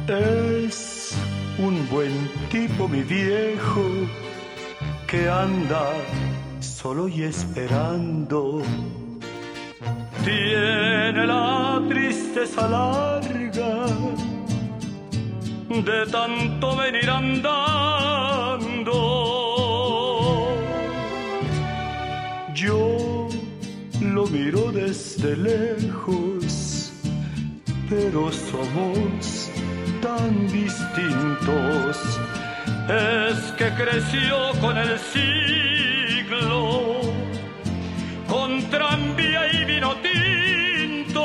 Es un buen tipo mi viejo que anda solo y esperando. Tiene la tristeza larga de tanto venir andando. Yo lo miro desde lejos, pero somos tan distintos. Es que creció con el siglo, con tranvía y vino tinto.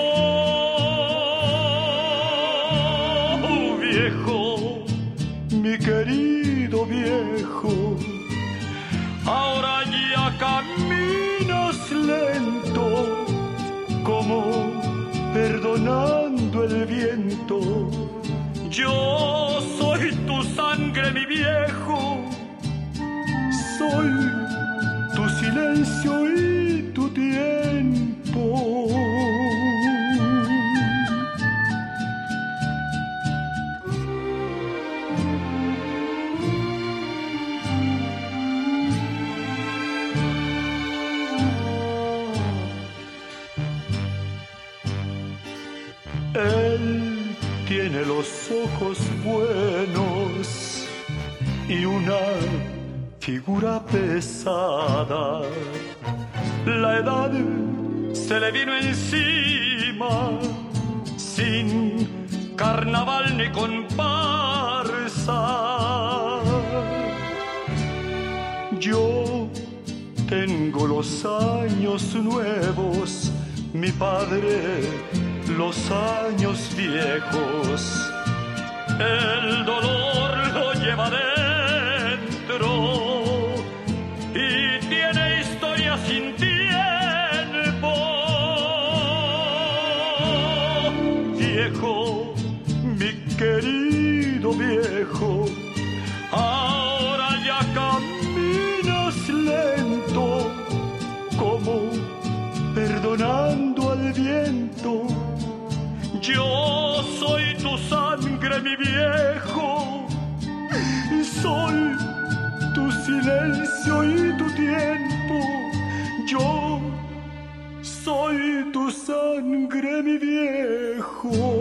Viejo, mi querido viejo, ahora ya caminas lento, como perdonando el viento. Yo soy tu sangre, mi viejo, soy tu silencio y tu tiempo. Él tiene los ojos buenos y una figura pesada. La edad se le vino encima, sin carnaval ni comparsa. Yo tengo los años nuevos, mi padre los años viejos. El dolor lo lleva dentro y tiene historia sin tiempo. Viejo, mi querido viejo, ahora ya caminas lento, como perdonando al viento. Yo soy tu sangre, mi viejo, soy tu silencio y tu tiempo. Yo soy tu sangre, mi viejo.